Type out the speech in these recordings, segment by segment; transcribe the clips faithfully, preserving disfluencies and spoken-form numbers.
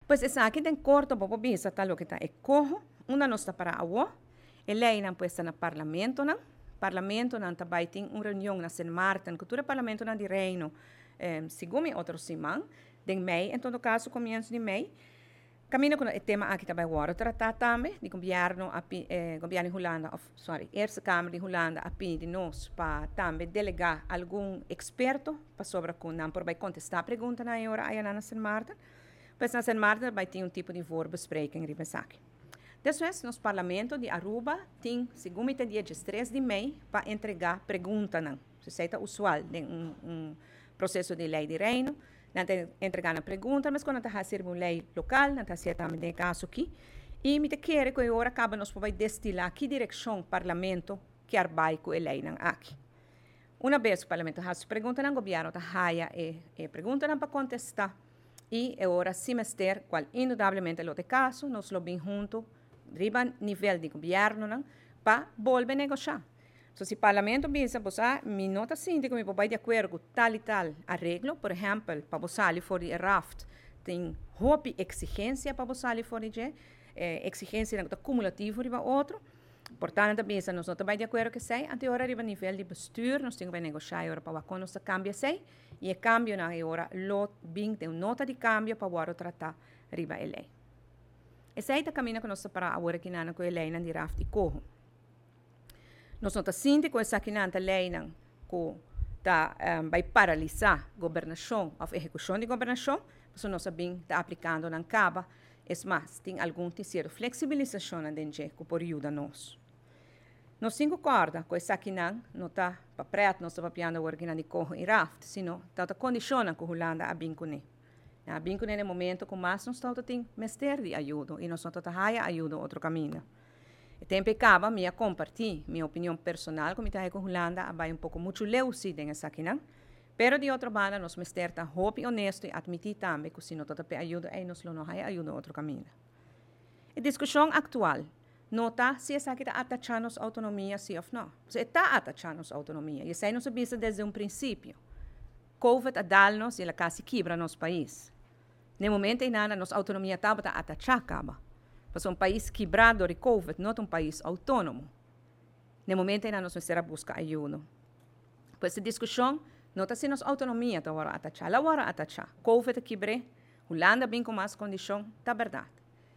Pois essa aqui tem corto, bobo bisa, tal que tá é corro, uma nossa para a uó, e lei não puesta no parlamento, não. Parlamento não também tem uma reunião na Saint Martin, que todo parlamento não de reino, eh, segundo outro simão, de mei, em todo caso, começo de mei. Caminho com o tema aqui também agora, tratar também de governo, eh, governo de Holanda, of, sorry, Eerste Kamer de Holanda, a pin de nós, para também delegar algum experto, para sobre com não por vai contestar a pergunta na hora aí na Saint Martin. Pois na Saint Martin vai ter um tipo de voorbespreking ribesaki. Depois, nos parlamento de Aruba, tem, segundo o dia três de maio, para entregar perguntas, não. Isso é usual, de um, um processo de lei de reino, não tem entregar uma pergunta, mas quando está sendo uma lei local, não está sendo também caso aqui, e me quer que agora acaba nos vai destilar que direção o parlamento que vai com a lei não aqui. Uma vez o parlamento faz pergunta, o governo está raia e, e pergunta para contestar. E agora, semestre, qual indudablemente é o caso, nós lo bem junto, riba nível de governo, para volver a negociar. So, se o parlamento pensa, você, me nota síndico, me vai de acordo com tal e tal arreglo, por exemplo, para você ali fora de raft, tem roupa exigência para você ali fora de eh, exigência cumulativa riba outro. Portanto, pensa, nós não estamos de acordo que sei, até agora riba nível de bestuur, nós temos que negociar agora para quando nós cambia sei, e o cambio na agora lot bem tem uma nota de cambio para agora tratar riba a lei. Esse aí é o caminho que nós para agora que não com a lei não de raft e corro. Nós não estamos com essa aqui não a lei não que tá um, vai paralisar a governação, a execução de governação, mas nós sabemos está aplicando não caba. É mais, tem algum terceiro flexibilização na dentro que por ajuda nós. Nós cinco corda com essa aqui não, não está para preto, não está para piano agora que não de corro e raft, sino está a condiciona que Holanda a bem com ele. A bem com ele no momento que mais nós está tem mestre de ajuda e nós não está a ajuda outro caminho. E tempo acaba minha compartilhar minha opinião personal como está com Holanda vai um pouco muito leuci nessa aqui não. Pero de outra banda, nós mestre está hope honesto e admitir também que se não está para ajuda aí nós não vai ajuda outro caminho. A discussão atual nota se essa aqui está atachando a autonomia sim ou não. Se está atachando a autonomia e isso não se visa desde um princípio. Covid a dar-nos e ela quase quebra nosso país. No momento em nada, nossa autonomia estava a atachar acaba. Porque um país quebrado de Covid, não um país autônomo. No momento em nada, nós precisamos buscar ajuda. Pois a discussão nota se nossa autonomia está agora atachar. Lá agora atachar. Covid quebrou, Holanda bem com mais condição, está verdade.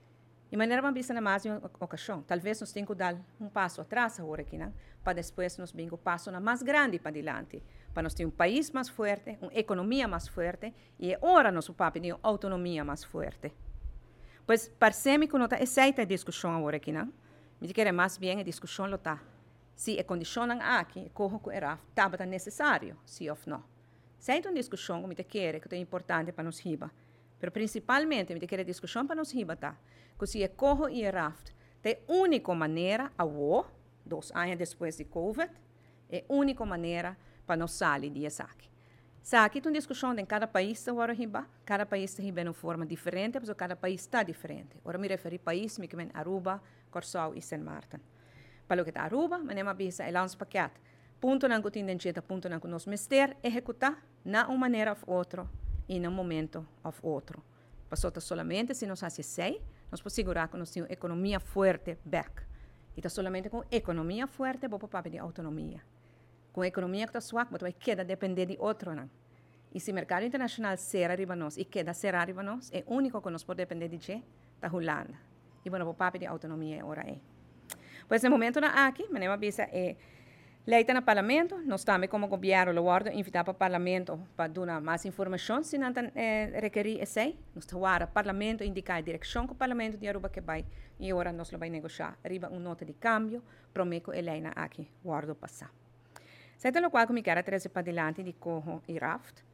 E maneira uma vista na mais uma ocasião. Talvez nós tenhamos que dar um passo atrás agora aqui, não? Para depois nós bem um passo mais grande para adiante. Para nós ter um país mais forte, uma economia mais forte e agora nosso papel de autonomia mais forte. Pois parece-me que não está aceita a discussão agora aqui, não? Me quer mais bem a discussão lo está. Se a condição aqui, corro com era, estava necessário, sim ou não. Se é uma discussão que me quer que é importante para nós riba. Mas principalmente, me quer a discussão para nós riba, tá? Que se é corro e raft, é a única maneira, a o, dois anos depois de Covid, é a única maneira para nós sair dessa aqui. Aqui é uma discussão em cada país agora riba, cada país está riba de uma forma diferente, mas cada país está diferente. Agora me referi a país, me quero Aruba, Corsau e Saint Martin. Para o que está Aruba, mas nem uma visa é lança paquete. Ponto não que tem gente, ponto não que nós mestre executar na uma maneira ou outra e no momento ou outro. Passou solamente se nós fazemos sei, nós podemos segurar que nós temos economia forte back. E está solamente com economia forte, vou para de autonomia. Com economia que está suave, você vai quedar depender de outro não. E se o mercado internacional será arriba nós e queda será arriba nós, é o único que nós podemos depender de que da Holanda. E bueno, vou para de autonomia agora é. Pois no momento na aqui, mas uma visa é leita no parlamento, nós também como governo lo guardo invitar para o parlamento para dar mais informação se não eh, requerir esse, nós agora parlamento indicar a direção que o parlamento de Aruba que vai e agora nós lo vai negociar, arriba uma nota de cambio, prometo Helena aqui guardo passar. Certo lo qual que me quero trazer para adelante de corro e raft.